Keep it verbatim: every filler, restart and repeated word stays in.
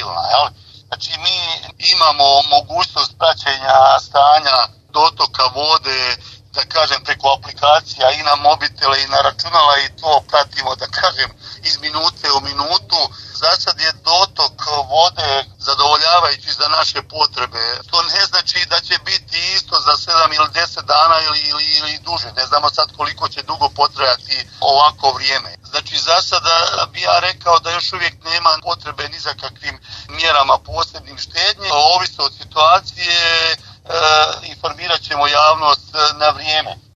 stabilna. Jel? Znači mi imamo mogućnost praćenja stanja dotoka vode, da kažem, preko aplikacija i na mobitele i na računala i to pratimo, da kažem, iz minute u minutu. Za sad je dotok vode zadovoljavajući za naše potrebe. To ne znači da će biti isto za sedam ili deset dana ili, ili, ili duže. Ne znamo sad koliko će dugo potrajati ovako vrijeme. Znači za sada bi ja rekao da još uvijek nema potrebe ni za kakvim mjerama posebnim štednje. Ovisno od situacije, e, informirat ćemo javnost na vrijeme.